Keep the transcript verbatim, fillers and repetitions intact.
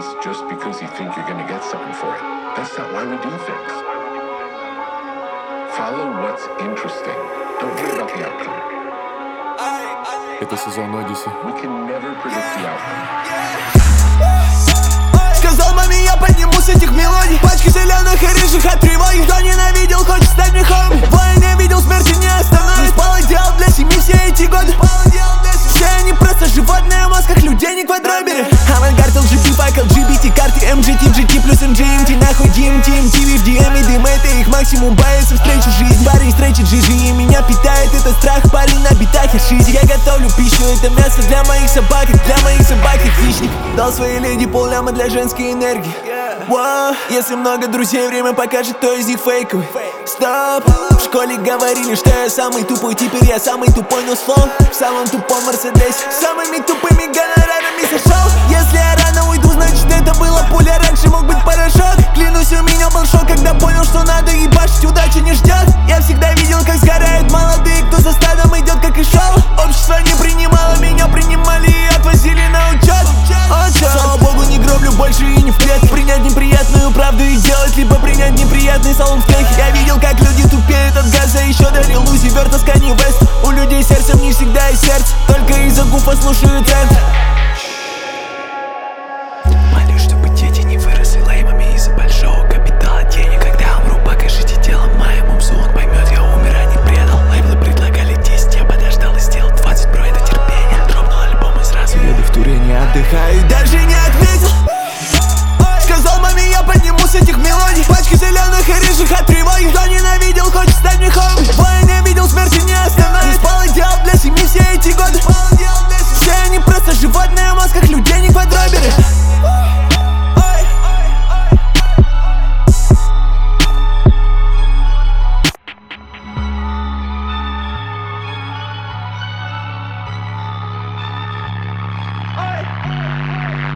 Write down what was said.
just because you think you're gonna get something for it. That's not why we do things. Follow what's interesting. Don't worry about the outcome. Это сезон Одиссе. We can never predict the outcome. Сказал маме, я подниму с этих мелодий. Пачки зеленых и рыжих от тревоги. Кто ненавидел, хочет стать мне хоми. Войне видел, смерти не остановить. Не спал и делал для семьи все эти годы. Все они просто животные в масках, людей не квадроберы. Авангард, эл джи би, пак, эл джи би ти, карты, эм джи ти, джи ти плюс эм джи эм ти. Нахуй ди эм ти, эм ти ви, в ди эм и дым. Это их максимум, боится встречу жизнь. Парень встречи джи джи, и меня питает этот страх. Парень на битах и шиз. Я готовлю пищу, это мясо для моих собак, как для моих собак и хищник. Дал своей леди полляма для женской энергии. Wow. Если много друзей, время покажет, кто из них фейковый. Стоп. В школе говорили, что я самый тупой. Теперь я самый тупой, но слов в самом тупом Мерседесе. Самыми тупыми гонорарами сошел. Если я рано уйду, значит это была пуля. Раньше мог быть порошок. Клянусь, у меня был шок, когда понял, что надо ебашить, удача не ждет. Я всегда видел, как сгорают молодые, кто за стадом идет, как и шел. Общество не принимало, меня принимали и отвозили на учет. Учет. Слава богу, не гроблю больше и не впред. Принять неприятную правду и делать, либо принять неприятный салон в трехе. Я видел, как люди тупеют от газа, еще дарил Узи Верта с Канье Вест. У людей сердцем не всегда есть сердце, только из-за гуфа слушают центр. Молюсь, чтобы дети не выросли леймами из-за большого капитала денег. Когда умру, покажите телом моему псу, он поймет, я умер, а не предал. Лейблы предлагали десять, я подождал и сделал двадцать, бро, это терпение. Дропнул альбом и сразу еду в туре, не отдыхаю. Даже